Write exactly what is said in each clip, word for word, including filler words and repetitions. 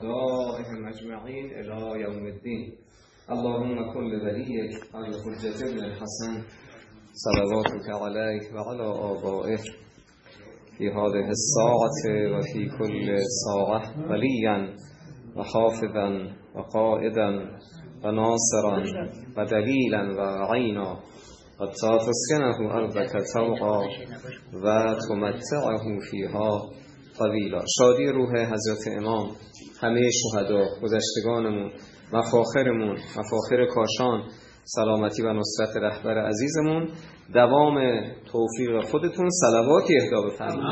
دائهم اجمعین الی یوم الدین. اللهم کن لولیک الحجة ابن الحسن صلواتک علیه و علی آبائه فی هذه الساعة و فی کل ساعة ولیا و حافظا و قائدا و ناصرا و دلیلا و عینا و تسکنه ارضک طوعا و تمتعه فیها طویلا. شادی روح حضرت امام، همه شهدا، گذشتگانمون، مفاخرمون، مفاخر کاشان، سلامتی و نصرت رهبر عزیزمون، دوام توفیق خودتون. صلواتی اهدا بفرمایید.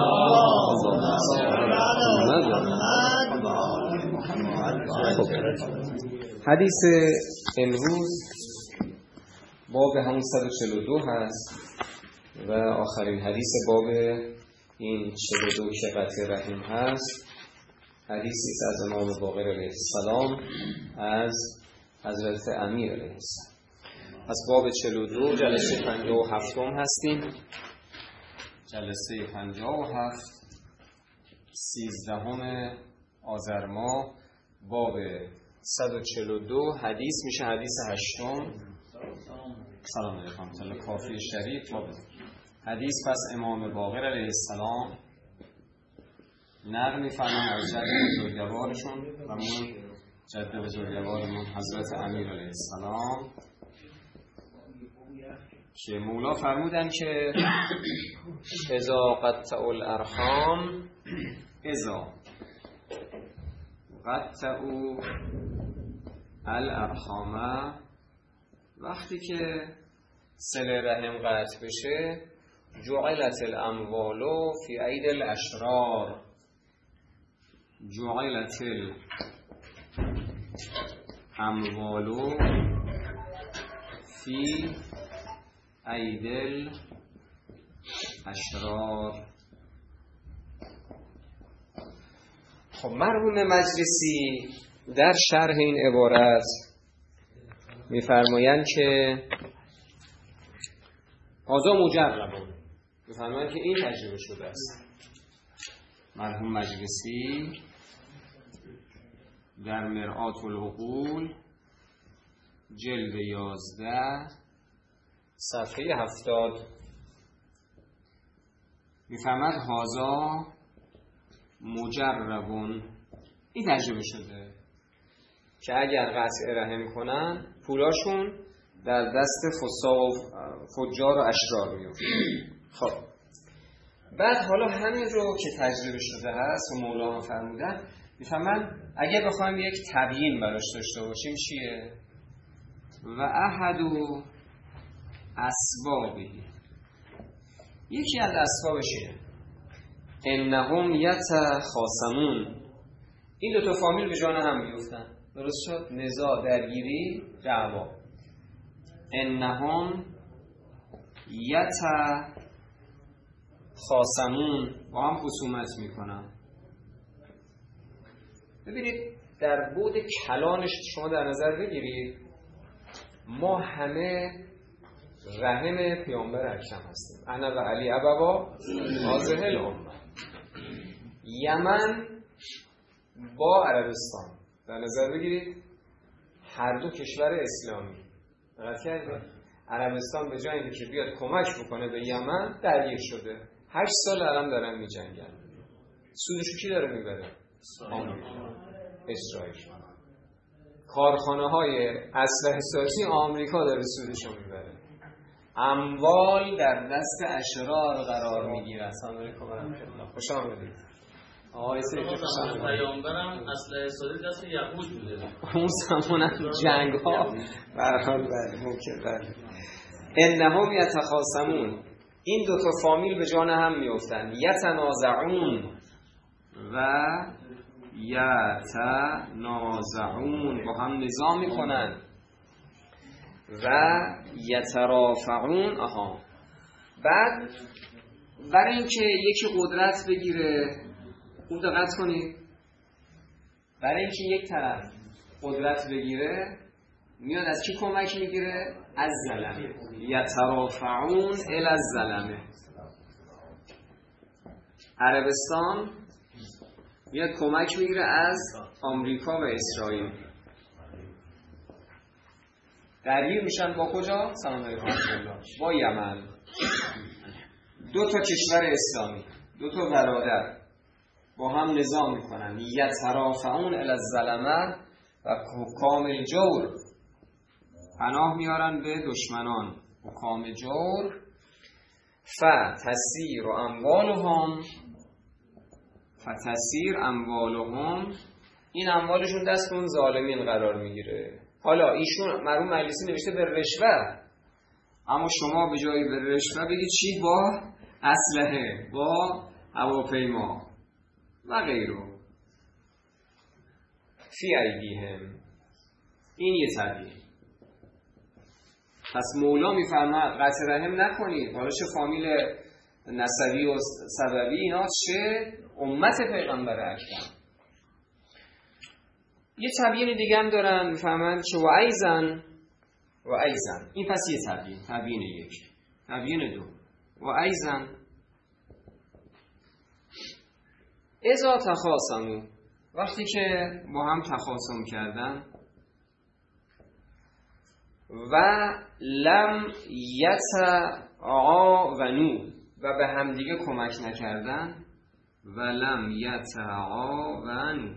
حدیث امروز باب همون صد و چهل و دو هست و آخرین حدیث باب این چهل و دو که قطع رحم هست حدیثی از امام باقر علیه السلام از حضرت امیر علیه السلام. از باب چهل و دو جلسه پنجاه و هفتم هستیم. جلسه پنجاه و هفت سیزدهم آذر ماه، باب صد و چهل و دو حدیث میشه حدیث هشتم. سلام علیکم. تل کافی شریف باب حدیث. پس امام باقر علیه السلام نقل می‌فرمان از جد بزرگوارشون و من جد بزرگوارمون حضرت امیر علیه السلام که مولا فرمودن که اذا قطع الارحام اذا قطعوا الارحام، وقتی که صله رحم قطع بشه جعلت الاموال فی اید الاشرار، جعلت الاموال فی اید الاشرار. خب مرحوم مجلسی در شرح این عبارت میفرمایند که هذا مجربون، میفرمایند که این تجربه شده است. مرحوم مجلسی در مرآت العقول جلد یازده صفحه هفتاد میفرماید هذا مجربون، این تجربه شده که اگر قطع رحم کنن پولاشون در دست فساق فجار و اشرار میفته. خب بعد حالا همین رو که تجربه شده هست و مولانا فرمودن، میفهمن اگه بخوایم یک تبیین براش داشته باشیم چیه؟ و احد و اسبابی، یکی از اسبابش اینه انهم یتخاصمون، این دو تا فامیل به جان هم میفتن. درست شد؟ نزاع، درگیری، دعوا. انهم یتخاصمون، با هم خصومت میکنن. ببینید در بعد کلانش شما در نظر بگیرید، ما همه رحم پیامبر اکرم هستیم. انا و علی ابوا هذه الامه. یمن با عربستان در نظر بگیرید، هر دو کشور اسلامی. دقت کردید؟ عربستان به جای اینکه بیاد کمک بکنه به یمن درگیر شده. هشت سال الان دارن می‌جنگن. سودشو کی داره میبره؟ آمریکا، اسرائیل. کارخانه‌های اسلحه سازی آمریکا داره سودشو میبره. اموال در دست اشرار قرار میگیره. السلام علیکم و رحمت الله. خوش آمدید. آقای سید پیامبرم اسلحه سازی دست یهود بوده. اون زمان جنگ‌ها به هر حال بله ممکن بله. انهم یتخاصمون، این دو تا فامیل به جان هم میافتن. یتنازعون و یتنازعون، با هم نزاع میکنن. و یترافعون، آها. بعد برای اینکه یکی قدرت بگیره، خوب دقت کنید، برای اینکه یک طرف قدرت بگیره میاد از کی کمک میگیره؟ از ظلمه. یترافعون الی الظلمه. عربستان میاد کمک میگیره از آمریکا و اسرائیل. درگیر میشن با کجا؟ سلام علیکم با یمن. دو تا کشور اسلامی، دو تا برادر با هم نظام میکنن. یترافعون الی الظلمه و حکام الجور، پناه میارن به دشمنان حکام جور. فتسیر و اموالهم فتسیر اموالهم، این اموالشون دست اون ظالمین قرار میگیره. حالا ایشون مرحوم مجلسی نوشته به رشوه، اما شما به جای به رشوه بگید چی؟ با اسلحه، با هواپیما و غیره. فی ایدیهم، این یه تبیین. پس مولا میفرماد قطع رحم نکنید، حالا چه فامیل نسبی و سببی اینا، چه امت پیغمبر اکرم. یه تبیین دیگه هم دارن، میفهمن که و ایزن و ایزن، این پس یه تبیین، تبیین یک. تبیین دو، و ایزن ازا تخاصمو، وقتی که با هم تخاصم کردن، و لم یتعاونوا، و به هم دیگه کمک نکردن، و لم یتعاونوا،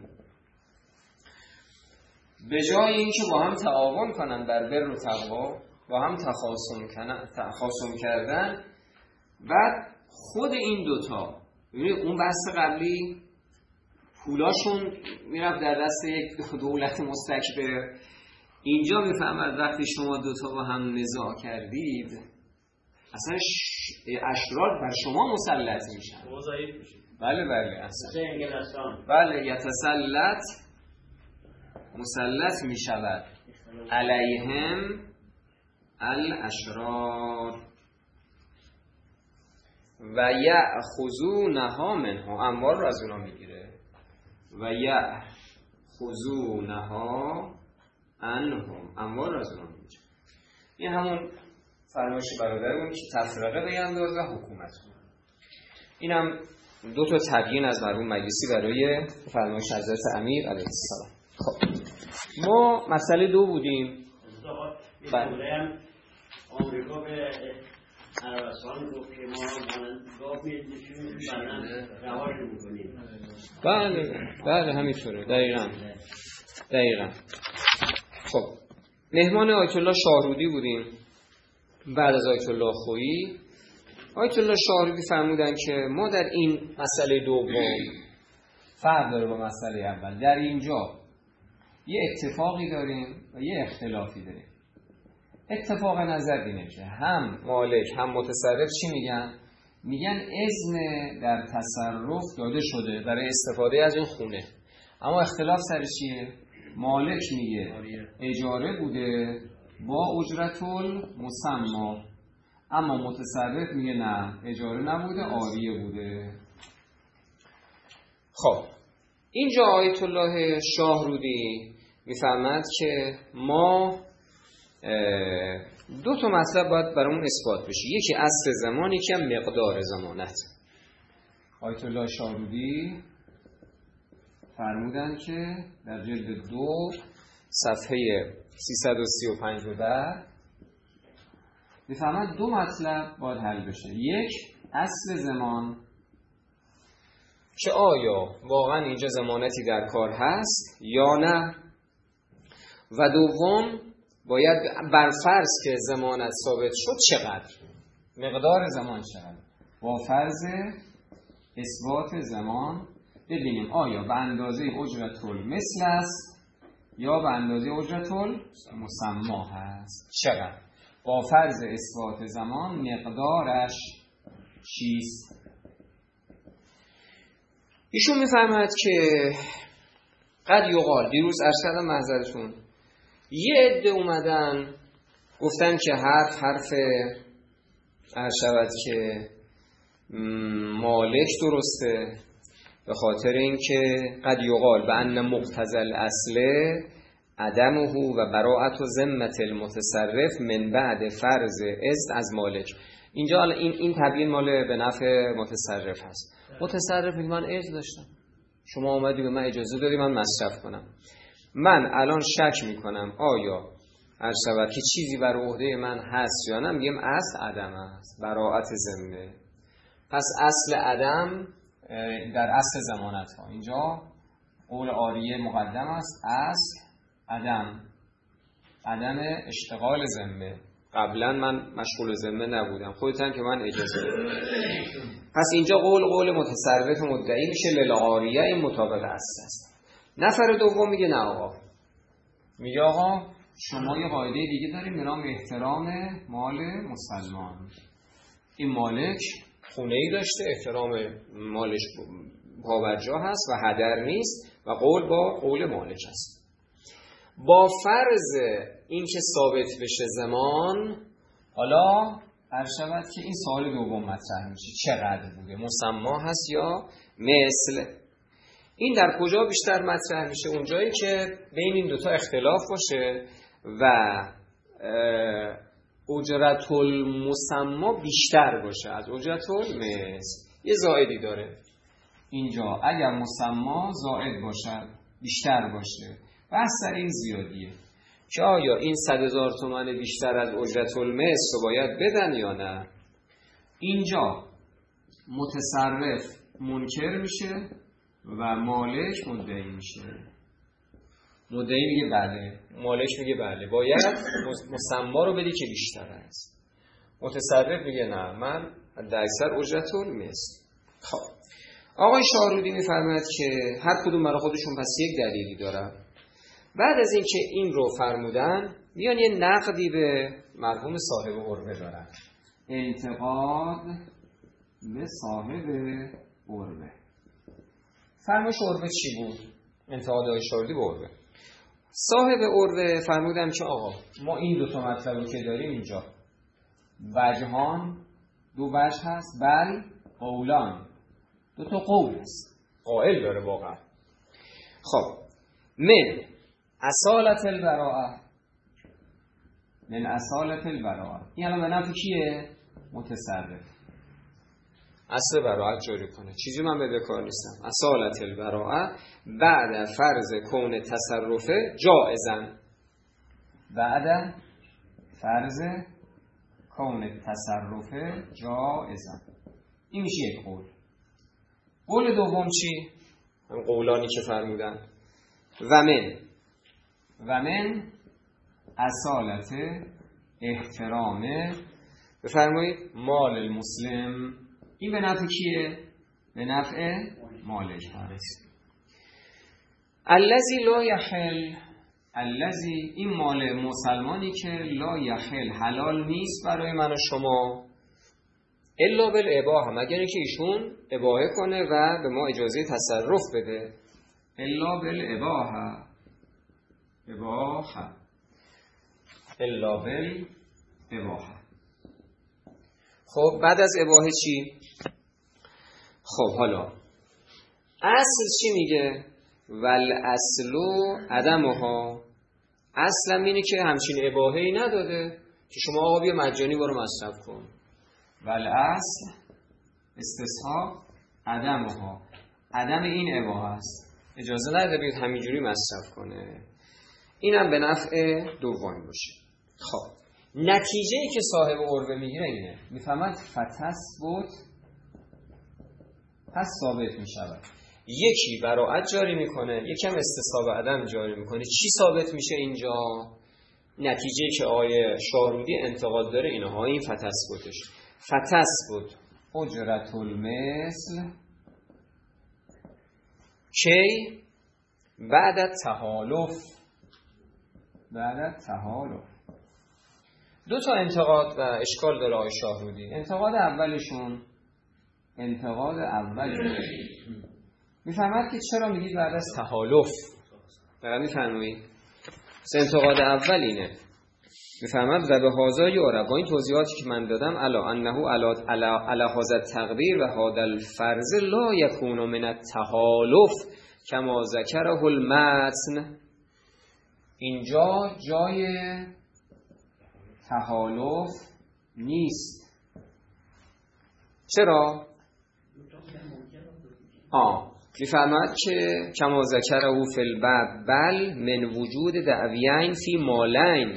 به جای اینکه با هم تعاون کنن بر بر و تقوا، با هم تخاصم کنن، تخاصم کردن، بعد خود این دوتا، ببینید اون بحث قبلی پولاشون میرفت در دست یک دولت مستکبر، اینجا میفهمد وقتی شما دوتا با هم نزاع کردید اصلا اشرار بر شما مسلط میشن. بله بله اصلا بله یتسلط، مسلط میشود علیهم الاشرار و یأخذونها منها، اموال رو از اونا میگیره. و یأخذونها عنهم، اموال رو از اونا میگیره. این همون فرمایش برادرمون که تفرقه بینداز و حکومت. اینم دو تا تبیین از مرحوم مجلسی برای فرمایش حضرت امیر علیه السلام. خب ما مسئله دو بودیم. بله. آمریکا به عربستان گفت که ما گاف میدیشیم بعدن رواج میکنیم. بله بله همینطوره، دقیقاً دقیقاً. خب مهمان آیت الله شاهرودی بودیم بعد از آیت الله خویی. آیت الله شاهرودی فرمودن که ما در این مسئله دوم فرق داره با مسئله اول. در اینجا یه اتفاقی داریم و یه اختلافی داریم. اتفاق نظر اینه که هم مالک هم متصرف چی میگن؟ میگن اذن در تصرف داده شده برای استفاده از این خونه، اما اختلاف سر چیه؟ مالک میگه اجاره بوده با اجرت المسمى، اما متصرف میگه نه اجاره نبوده عاریه بوده. خب اینجا آیت الله شاهرودی میفرماد که ما دو تا مطلب باید برامون اثبات بشه، یکی اصل زمان، یکی هم مقدار زمانت. آیت الله شاهرودی فرمودن که در جلد دو صفحه سیصد و سی و پنج رو در میفرماد دو مطلب باید حل بشه. یک اصل زمان که آیا واقعا اینجا زمانتی در کار هست یا نه، و دوم باید بر فرض که زمانت ثابت شد چقدر، مقدار زمان چقدر، با فرض اثبات زمان ببینیم آیا به اندازه اجرت المثل است یا به اندازه اجرت المسمى هست، چقدر، با فرض اثبات زمان مقدارش چیست. ایشون میفرماید که قد یقال، دیروز ارشدم محضرتون یه عده اومدن گفتن که حرف حرف ارشد که مالک درسته، به خاطر اینکه قد یقال به ان مقتضی الاصل عدمه و براءت و ذمت المتصرف من بعد فرض اذن از مالک. اینجا این این تبیین مال به نفع متصرف هست. متصرف میگه من اذن داشتم، شما اومدی به من اجازه دادی من مصرف کنم. من الان شک میکنم آیا هر شود که چیزی بر عهده من هست یا نه، میگم اصل عدم است، براءت ذمه. پس اصل عدم در اصل ضمانت ها اینجا قول عاریه مقدم است. اصل عدم، عدم اشتغال ذمه. قبلا من مشغول ذمه نبودم، خودتن که من اجازه دادم. پس اینجا قول قول متصرف مدعی میشه للعاریه، این مطابق اصل است. نفر دوم میگه نه آقا، میگه آقا شما یه قاعده دیگه داریم به نام احترام مال مسلمان. این مالک خونه ای داشته، احترام مالش پابرجا هست و هدر نیست و قول با قول مالک است. با فرض این که ثابت بشه زمان، حالا هر شود که این سوال دوم مطرح میشه چقدر بوده، مسما هست یا مثل. این در کجا بیشتر مطرح میشه؟ اونجایی که بین این دوتا اختلاف باشه و اجرت المسما بیشتر باشه از اجرت المثل. یه زائدی داره اینجا، اگر مسما زائد باشد بیشتر باشه، بحث سر این زیادیه که آیا این صد هزار تومان بیشتر از اجرت المثل رو باید بدن یا نه. اینجا متصرف منکر میشه و مالک مدعی میشه. مدعی میگه بله، مالک میگه بله باید مسما رو بدی که بیشتر است. متصرف میگه نه، من در اکثر اجرت المثل. خب آقای شاهرودی میفرماید که هر کدوم برای خودشون پس یک دلیلی داره. بعد از این که این رو فرمودن میان یه نقدی به مرحوم صاحب عروه دارن. انتقاد به صاحب عروه. فرمایش عروه چی بود؟ انتقاد آقای شاهرودی به عروه. صاحب عروه فرمودن که آقا ما این دو تا مطلبی که داریم اینجا وجهان، دو وجه هست، بل قولان، دو تا قول هست، قائل داره واقعا. خب من اصالت البراءه، من اصالت البراءه، این الان به نفع کیه؟ متصرف. اصل براءت جاری کنه، چیزی من به بکار نیستم. اصالت البراءه بعد فرض کون تصرفه جائزن، بعد فرض کون تصرفه جائزن. این میشه یک قول. قول دوم چی؟ هم قولانی که فرمودن. و من و من اصالت احترامه، بفرمایید مال المسلم. این به نفع کیه؟ به نفع مالک هست. الذی لا یحل، الذی این مال مسلمانی که لا یحل حلال نیست برای من و شما، الا بالاباحه، مگر اینکه ایشون اباحه کنه و به ما اجازه تصرف بده. الا بالاباحه، اباحه، الا بالاباحه. خب بعد از اباحه چی؟ خب حالا اصل چی میگه؟ ول اصلو عدمها. اصلا اینه که همچین اباحه‌ای نداده که شما آقا بیا مجانی برو مصرف کن. ول اصل استصحاب عدمها، عدم این اباحه است، اجازه نداده بیاد همینجوری مصرف کنه. اینم به نفع دومی باشه. خب نتیجه ای که صاحب عروه میگیره اینه، میفهمد فتثبت، پس ثابت میشود. یکی براءت جاری میکنه، یکم استصحاب عدم جاری میکنه. چی ثابت میشه اینجا؟ نتیجه که آیه شاهرودی انتقاد داره اینه ها، این فتثبتش. فتثبت اجرت المثل کی؟ بعد تحالف، بعد تحالف. دو تا انتقاد و اشکال داره آقای شاهرودی. انتقاد اولشون، انتقاد اول میفهمد که چرا میگید بعد از تحالف. دقیقا میفهمید؟ انتقاد اول اینه، میفهمد و به هازا یاره با این توضیحاتی که من دادم الا انه علی هذا التقدیر و هذا الفرض لا یکون من التحالف کما ذکره المتن. اینجا جای تحالف نیست. چرا؟ آه میفرماد که کما ذکره فی الباب بل من وجود دعویین فی مالین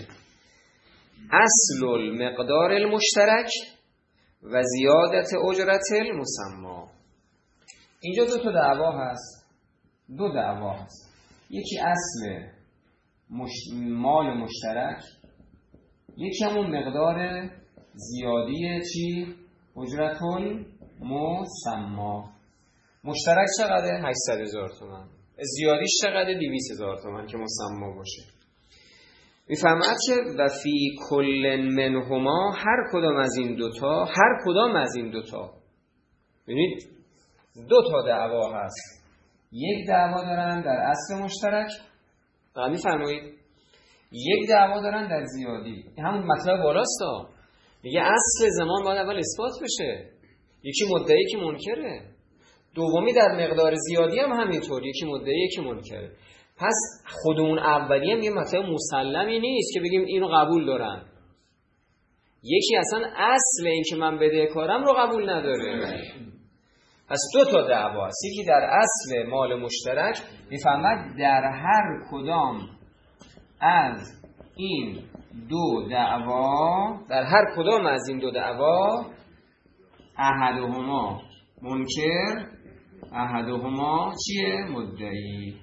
اصل المقدار المشترک و زیادت اجرت المسما. اینجا دو تا دعوا هست، دو دعوا هست. یکی اصل مش... مال مشترک، یکی همون مقدار زیادی چی؟ اجرت المسما. مشترک چقدره؟ هشتصد هزار تومان. زیادیش چقدره؟ دویست هزار تومان که مسما باشه. میفهمد که و فی کل منهما، هر کدام از این دوتا، هر کدام از این دوتا، ببینید دو تا دعوا هست. یک دعوا دارن در اصل مشترک، میفرمایید، یک دعوا دارن در زیادی. همون مطلب بالاست ها، میگه اصل زمان باید اول اثبات بشه، یکی مدعی که منکره، دومی در مقدار زیادی هم همینطور، یکی مدعی یکی منکره. پس خود اون اولی هم یه مطلب مسلمی نیست که بگیم اینو قبول دارن. یکی اصلا اصل این که من بدهکارم رو قبول نداره. پس دو تا دعوا است، یکی در اصل مال مشترک، میفهمد در هر کدام از این دو دعوا، در هر کدام از این دو دعوا احدهما منکر احدهما چیه؟ مدعی.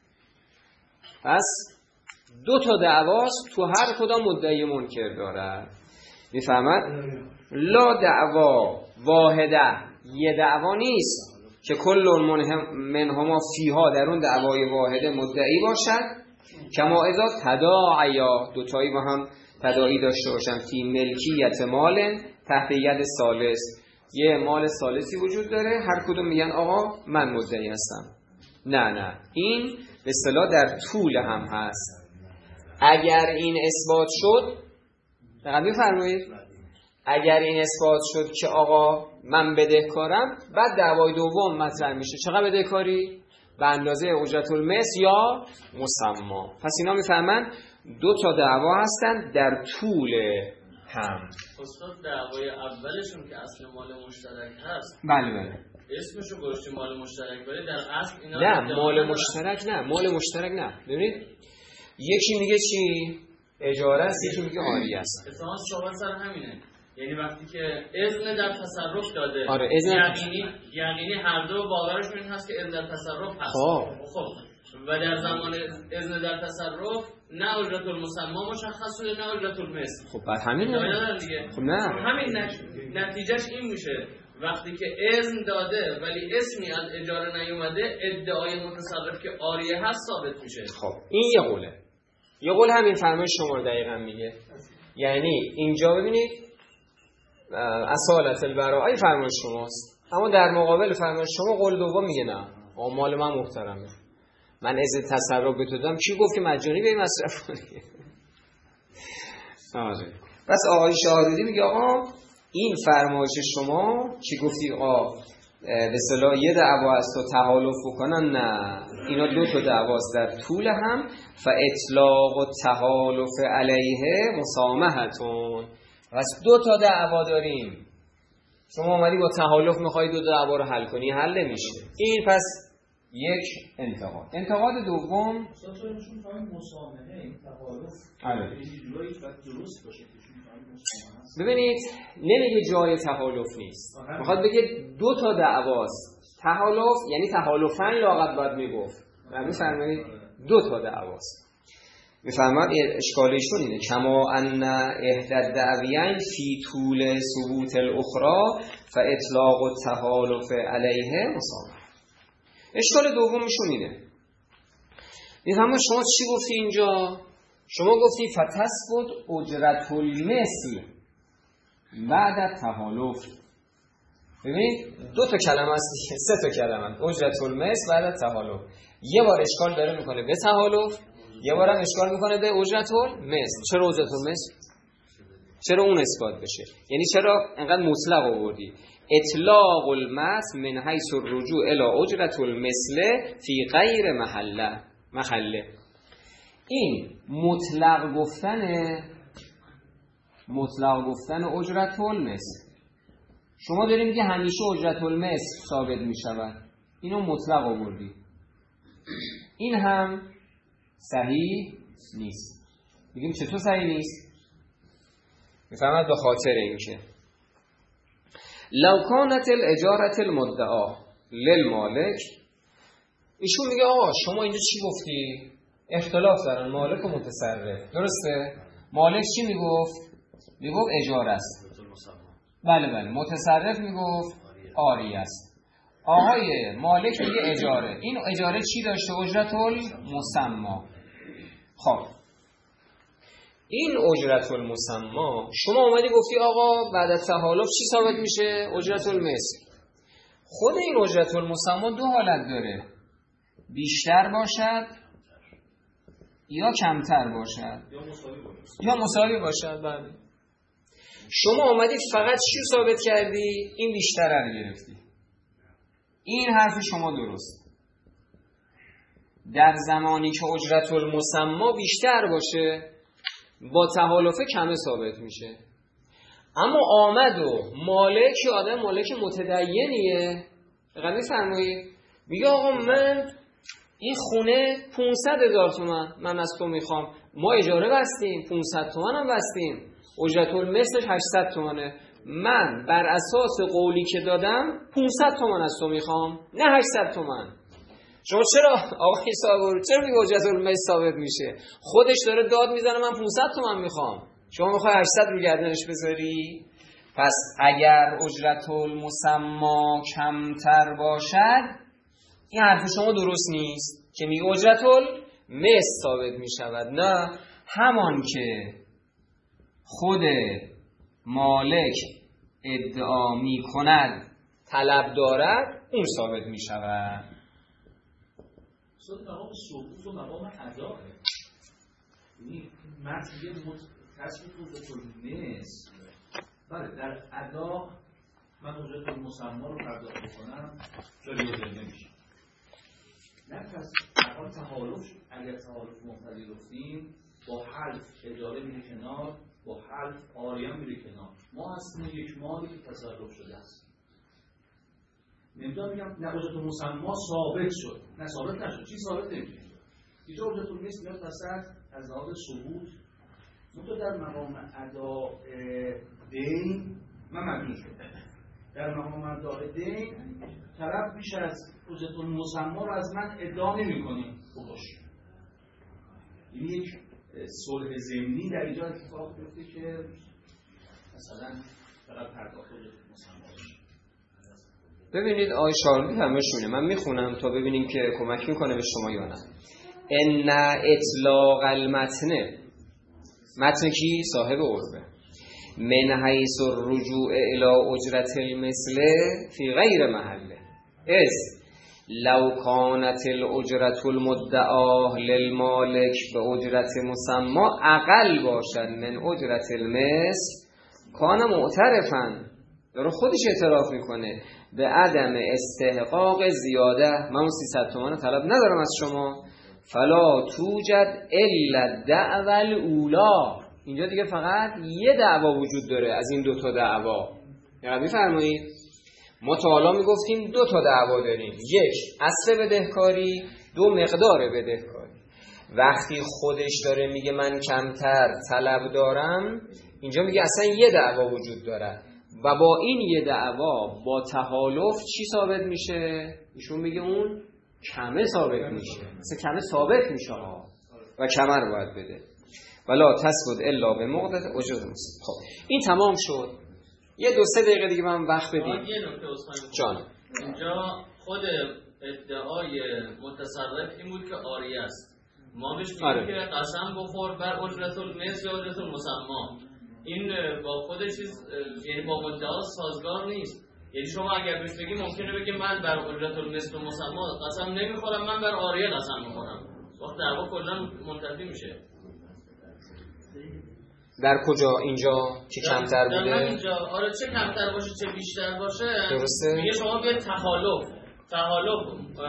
پس دو تا دعواست، تو هر کدام مدعی منکر داره. میفهمد؟ لا دعوا واحده، یه دعوا نیست که کل منهما فیها، در اون دعوای واحده مدعی باشد. کما اذا تداعیا، دوتایی با هم تداعی داشته باشن، فی ملکیت مال تحت ید ثالث، یه مال ثالثی وجود داره، هر کدوم میگن آقا من مدعی هستم. نه نه، این به اصطلاح در طول هم هست. اگر این اثبات شد، دقیقا میفرمایید، اگر این اثبات شد که آقا من بدهکارم، بعد دعوای دوم مطرح میشه، چقدر بدهکاری؟ به اندازه اجرت المثل یا مسما. پس اینا میفهمن دو تا دعوا هستن در طول هم. استاد دعوای اولشون که اصل مال مشترک هست، بله بله، اسمشو گذاشتیم مال مشترک، ولی در اصل اینا نه مال مشترک نه، مال مشترک نه. ببینید یکی میگه چی؟ اجاره است، یکی میگه عاریه است. اتفاقا صحبت سر همینه، یعنی وقتی که اذن در تصرف داده، آره اذن یقینی یقینی هر دو باورشون این هست که اذن در تصرف هست. خب خب و در زمان اذن در تصرف نه اجرت المسما مشخص شده نه اجرت المثل. خب بعد همین دیگه. خب نه همین نتیجهش این میشه وقتی که اذن داده ولی اسمی از اجاره نیومده، ادعای متصرف که عاریه هست ثابت میشه. خب این یه قوله، یه قول همین فرمایش شما رو دقیقاً میگه. یعنی اینجا ببینید اصالت البراءه فرمایش شماست، اما در مقابل فرمایش شما قول دوم میگه نه، مال من محترمه، من از تصرف به تو دادم، کی گفت که مجانی به مصرف کنی؟ آره. بس آقای شاهرودی میگه آقا این فرمایش شما چی گفتی آقا به اصطلاح یه دعوا است و تحالف بکنن، نه، اینا دو تا دعواست در طول هم. فاطلاق و تحالف علیه مسامحتون. پس دو تا دعوا داریم، شما اومدی با تحالف میخوای دو دعوا رو حل کنی، حل نمیشه. این پس یک انتقاد. انتقاد دوم ساتورشون فهم مسامحه، این تحالف آره جلویی باید درست باشه. ببینید نمیگه جای تحالف نیست، میخواد بگه دو تا دعواست. تحالف یعنی تحالفن لاغت باید میگفت، میفرمایید دو تا دعواست. میفرماد اشکالیشون اینه کما ان احدى الدعویین فی طول ثبوت الاخرى فاطلاق التحالف علیه مسامحه. اشکال دومشون اینه، میفرماد شما چی گفتی اینجا؟ شما گفتی فتثبت اجرت المثل بعد تحالف. ببینید دو تا کلمه است، سه تا کلمه، اجرت المثل بعد تحالف. یه بار اشکال داره میکنه به تحالف، یه بار هم اشکال میکنه به اجرت المثل. چرا اجرت المثل؟ چرا اون اثبات بشه؟ یعنی چرا انقدر مطلق آوردی؟ اطلاق المثل من حیث الرجوع الی اجرت المثل فی غیر محله محله. این مطلق گفتن مطلق گفتن اجرت المثل. شما داریم میگه همیشه اجرت المثل ثابت میشود، اینو مطلق آوردی، این هم صحیح نیست. میگیم چطور صحیح نیست؟ میفهمد به خاطر اینکه لو کانت الاجارة المدعا للمالک، ایشون میگه آقا شما اینجا چی گفتی؟ اختلاف دارن مالک و متصرف، درسته؟ مالک چی میگفت؟ میگفت اجاره است. بله بله. متصرف میگفت عاریه است. آقای مالک میگه اجاره. این اجاره چی داشته؟ اجرت المسما. خب این اجرت المسما شما اومدی گفتی آقا بعد از تحالف چی ثابت میشه؟ اجرت المثل. خود این اجرت المسما دو حالت داره، بیشتر باشد یا کمتر باشد یا مساوی باشد یا مساوی باشد. بله. شما اومدید فقط چی ثابت کردی؟ این بیشتر رو گرفتی. این حرف شما درست. در زمانی که اجرت المسما بیشتر باشه با تحالف کمه ثابت میشه. اما آمد و مالک یا آدم مالک متدینیه، دقیقا میفرمایید میگه آقا من این خونه پانصد هزار تومان من از تو میخوام، ما اجاره بستیم پانصد تومان هم بستیم، اجرت المثلش هشتصد تومانه، من بر اساس قولی که دادم پانصد تومان از تو میخوام نه هشتصد تومان. شما چرا آقای صابر چرا میگه اجرت المثل ثابت میشه؟ خودش داره داد میزنه من پانصد تومان میخوام، شما میخوای هشتصد رو گردنش بذاری؟ پس اگر اجرت المسما کمتر باشد این حرف شما درست نیست که میگه اجرت المثل ثابت میشود، نه همان که خود مالک ادعا میکند طلب دارد اون ثابت میشود. اصلا مقام ثبوت و مقام اداه، یعنی متن میگه تصویت اجرت المثل. بله در ادا من اجرت المسما رو پرداخت بکنم جاری نمیشه. نه پس اول تحالف، اگر تحالف مقتضی گفتیم با حلف اجاره میره کنار، با حلف عاریه میره کنار. ما اصلا یک مالی که تصرف شده است. نمیدونم میگم نه اجرت المسما ثابت شد نه ثابت نشد. چی ثابت نمیشه؟ اینجا اجرت المثل میاد وسط از لحاظ ثبوت. منتها در مقام ادا دین من مجنون شد. در مقام ادا دین طرف بیش از اجرت المسما رو از من ادعا نمی‌کنه. خوب باشه. این یک صلح ضمنی در اینجا اتفاق میفته که مثلا فقط پرداخت اجرت المسما باشه. ببینید آیه شاربی همشونه، من میخونم تا ببینیم که کمک میکنه به شما یا نه. ان اطلاق المتن، متن کی؟ صاحب عربه. من حیث الرجوع الی اجرت المثل فی غیر محله از لو کانت الاجرت المدعا للمالک به اجرت مسما اقل باشد من اجرت المثل کان معترفا، داره خودش اعتراف میکنه به عدم استحقاق زیاده، من اون سیصد تومان طلب ندارم از شما، فلا توجد الا دعوی الاولا. اینجا دیگه فقط یه دعوا وجود داره از این دو تا دعوا. یعنی میفرمایید ما تا حالا میگفتیم دو تا دعوا داریم، یک اصل بدهکاری، دو مقدار بدهکاری. وقتی خودش داره میگه من کمتر طلب دارم، اینجا میگه اصلا یه دعوا وجود داره و با این یه دعوا با تحالف چی ثابت میشه؟ ایشون میگه اون کمه ثابت میشه، مثل کمه ثابت میشه ها و کمه رو باید بده. ولا تسقط الا به مقدت اجرت المسما. خب این تمام شد. یه دو سه دقیقه دیگه من وقت بدید. یه نکته استاد جان اینجا خود ادعای متصرف این بود که عاریه است. ما بهش میگیم آره. که قسم بخور بر اجرت المثل یا اجرت المسما. این با خود چیز یعنی با مدعا سازگار نیست. یعنی شما اگر بهش بگی ممکنه بگی من بر اجرت المثل و مسما قسم نمیخورم، من بر عاریه قسم میخورم. وقت دعوا کلا منتفی میشه. در کجا؟ اینجا که کمتر بوده؟ در اینجا آره چه کمتر باشه چه بیشتر باشه درسته؟ میگه شما بیا تحالف تحالف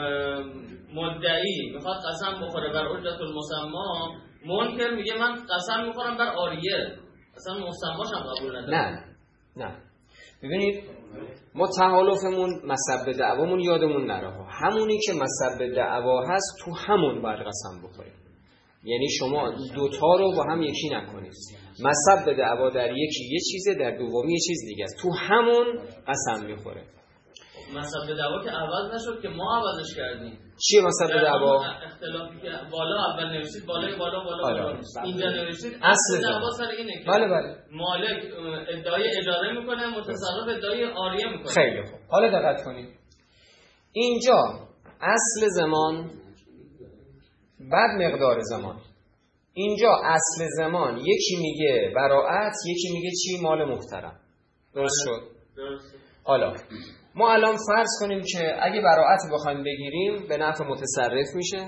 مدعی میخواد قسم بخوره بر اجرت المسما، منکر میگه من قسم میخورم بر عاریه، اصلا مسماش هم قبول نداره. نه نه ببینید ما تحالفمون مصب دعوامون یادمون نره ها، همونی که مصب دعوا هست تو همون باید قسم بخورید. یعنی شما دوتا رو با هم یکی نکنید. مصب دعوا در یکی یه چیزه، در دومی یه چیز دیگه است، تو همون قسم میخوره. مصب دعوا که عوض نشد که ما عوضش کردیم. چیه مصب دعوا؟ اختلافی که بالا اول نوشتید بالا بالا بالا بالا اینجا نوشتید اصل دعوا سر اینه که بله بله مالک ادعای اجاره میکنه، متصرف ادعای عاریه میکنه. خیلی خوب، حالا دقت کنید اینجا اصل زمان بعد مقدار زمان. اینجا اصل زمان یکی میگه براءت، یکی میگه چی؟ مال محترم. درست شد؟ درست. حالا ما الان فرض کنیم که اگه براءت بخوایم بگیریم به نفع متصرف میشه،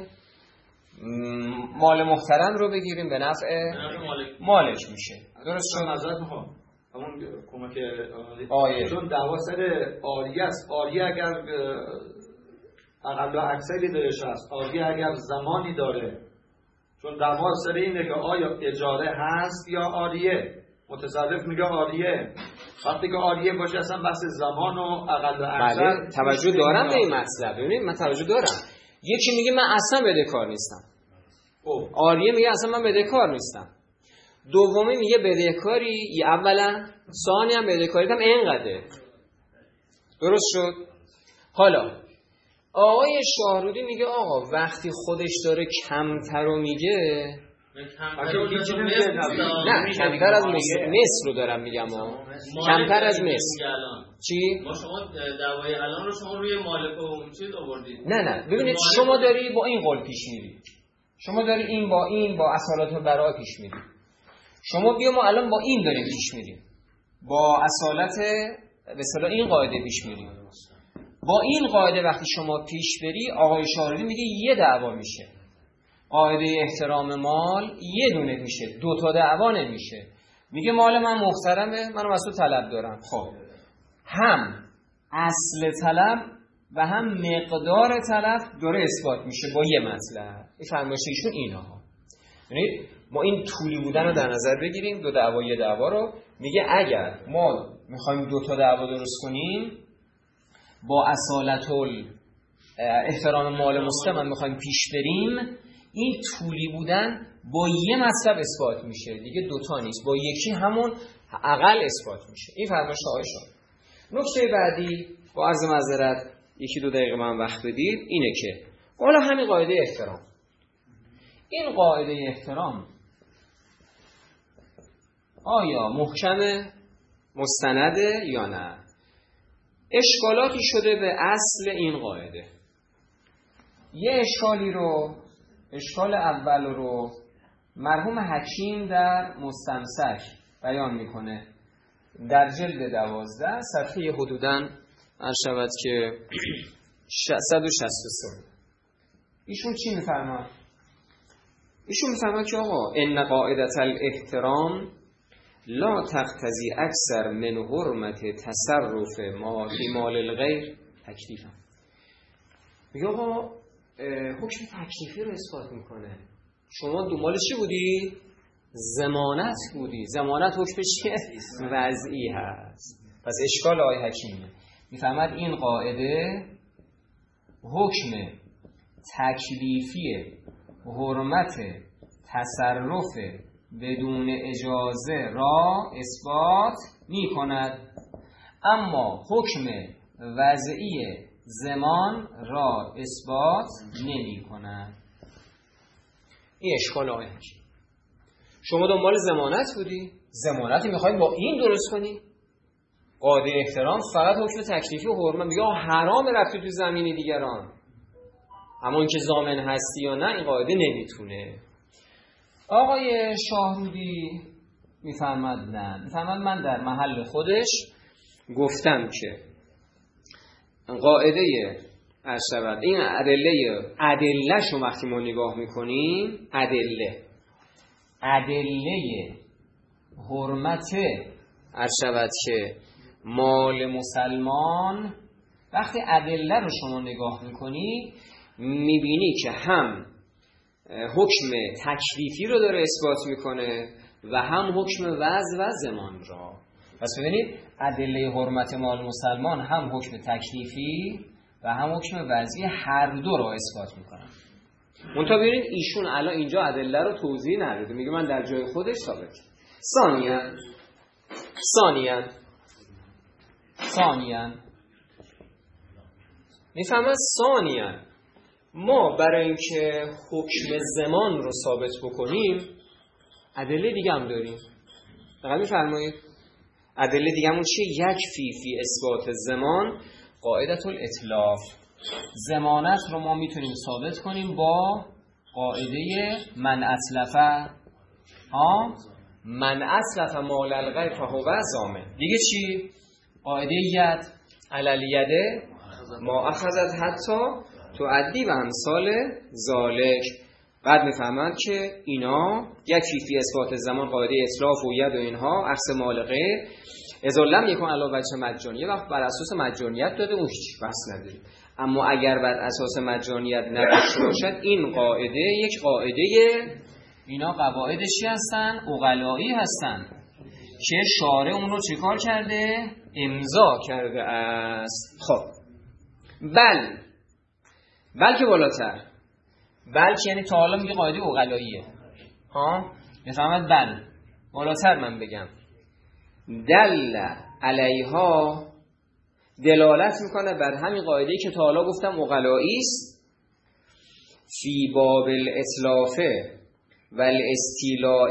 مال محترم رو بگیریم به نفع مالک میشه. درست شد؟ نظرت میخوام همون کمک آیه چون دعوا سر عاریه است. عاریه اگر اقل و اکثری درش هست، عاریه اگر زمانی داره، چون دعوا سر اینه که آیا اجاره هست یا عاریه. متصرف میگه عاریه، وقتی که عاریه باشه اصلا بحث زمان و اقل و اکثر. بله توجه دارم به این مطلب. ببینید من توجه دارم. یکی میگه من اصلا بدهکار نیستم، عاریه میگه اصلا من بدهکار نیستم. دومی میگه بدهکاری، اولا ثانی هم بدهکاری هم اینقدره. درست شد؟ حالا آقای شاهرودی میگه آقا وقتی خودش داره کمتر رو میگه، نه کمتر از مصر رو دارم میگم ها، کمتر از مصر. چی؟ ما شما دعوای الان رو شما روی مالک و اون چیز آوردید. نه نه ببینید شما داری با این قول پیش میری، شما داری این با این با اصالت و براء پیش میری. شما بیا ما الان با این داریم پیش میریم، با اصالت به اصطلاح این قاعده پیش میریم. با این قاعده وقتی شما پیش بری آقای شاهرودی میگه یه دعوا میشه. قاعده احترام مال یه دونه میشه، دو تا دعوا نمیشه. میگه مال من محترمه، منم از تو طلب دارم. خب هم اصل طلب و هم مقدار طلب داره اثبات میشه با یه مطلب. این فرمایش ایشون اینها. ببینید ما این طولی بودن رو در نظر بگیریم، دو دعوا یه دعوا رو. میگه اگر ما میخوایم دو تا دعوا درست کنیم با اصالت احترام مال مسلم هم میخوایم پیش بریم، این طولی بودن با یه مطلب اثبات میشه دیگه، دوتا نیست، با یکی همون اقل اثبات میشه. این فرمایش آقای شاهرودی. نکته بعدی با عرض معذرت یکی دو دقیقه من وقت بدید، اینه که حالا همین قاعده احترام، این قاعده احترام آیا محکمه مستنده یا نه؟ اشکالاتی شده به اصل این قاعده. یه اشکالی رو، اشکال اول رو مرحوم حکیم در مستمسک بیان میکنه در جلد دوازده صفحه حدوداً عرض شود که صد و شصت و سه. ایشون چی میفرماد؟ ایشون میفرماد که آقا ان قاعدة الاحترام لا تقتضی اکثر من حرمت تصرف ما فی مال الغیر تکلیفا. میگه آقا حکم تکلیفی رو اثبات میکنه. شما دنبال چی بودی؟ ضمانت بودی. ضمانت حکم چیه؟ وضعی هست. پس اشکال آقای حکیمه. میفهمد این قاعده حکم تکلیفی حرمت تصرف بدون اجازه را اثبات می کند، اما حکم وضعی زمان را اثبات نمی کند. این اشکال آقای حکیم. شما دنبال ضمانت بودی؟ ضمانتی میخواید با این درست کنی؟ قاعده احترام فقط حکم تکلیفی و حرمت میگه حرام رفتی تو زمین دیگران، اما اینکه ضامن هستی یا نه این قاعده نمیتونه. آقای شاهرودی میفرماد نه، میفرماد من در محل خودش گفتم که قاعده ارشد این ادله ادله شو وقتی ما نگاه میکنیم، ادله ادله حرمت ارشد که مال مسلمان، وقتی ادله رو شما نگاه میکنی میبینی که هم حکم تکلیفی رو داره اثبات میکنه و هم حکم وضع و زمان را. پس ببینید ادله حرمت مال مسلمان هم حکم تکلیفی و هم حکم وضعی هر دو رو اثبات میکنن. منتها ببینید ایشون الان اینجا ادله رو توضیح نداده، میگه من در جای خودش ثابت. ثانیاً ثانیاً ثانیاً میفهمن ثانیاً ما برای اینکه حکم زمان رو ثابت بکنیم ادله دیگه هم داریم. دقیقا میفرمایید ادله دیگه همون چیه؟ یک فی فی اثبات زمان قاعدت الاتلاف. ضمانت رو ما میتونیم ثابت کنیم با قاعده من اسلفه ها من اسلف مال الغیر فهو ضامن. دیگه چی؟ قاعده ید علل یده ما اخذت حتی تؤدی و امثال ذالک. بعد میفهمند که اینا یک فی اثبات زمان قاعده اتلاف و ید و اینها اخذ مال غیر اذا لم یکن علی وجه مجانیه، وقت بر اساس مجانیت داده اون هیچ بحث نداریم. اما اگر بر اساس مجانیت نداشته باشد این قاعده یک قاعده اینا قواعدش چی هستن؟ عقلایی هستن که شارع اون رو چیکار کرده؟ امضا کرده است. خب بل بلکه بالاتر بلکه یعنی تا حالا میگه قاعده عقلاییه ها میفهمد بل بالاتر من بگم دل علیها دلالت میکنه بر همین قاعده‌ای که تا حالا گفتم عقلایی است فی باب الاتلافه و الاستیلاء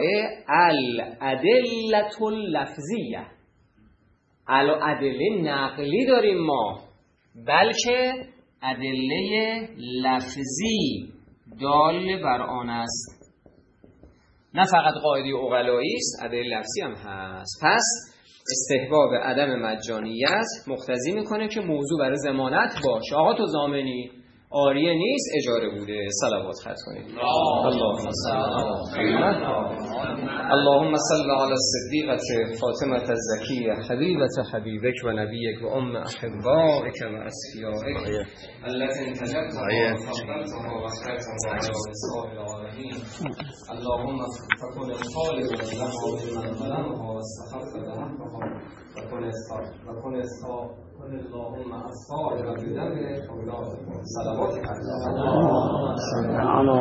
الادله اللفظیه. الان ادله نقلی داریم ما بلکه ادله لفظی دال بر آن است. نه فقط قاعده عقلایی است ادله لفظی هم هست. پس استحباب عدم مجانیت مقتضی میکنه که موضوع برای ضمانت باشه. آقا تو ضامنی آریه نیست اجاره بوده. صلوات ختم کنید. اللهم صل علی محمد اللهم صل علی الصدیقه فاطمه الزکیه حبیبه حبیبک و نبیک و ام احبائک و اصفیائک التي انتجبتها وفضلتها واخترتها على نساء العالمین. اللهم فكن الخالق لها ممن ظلمها واستخف بحقها وكن اسحاق وكن اسحاق كن اللهم اصحاب بدم اولاد صلوات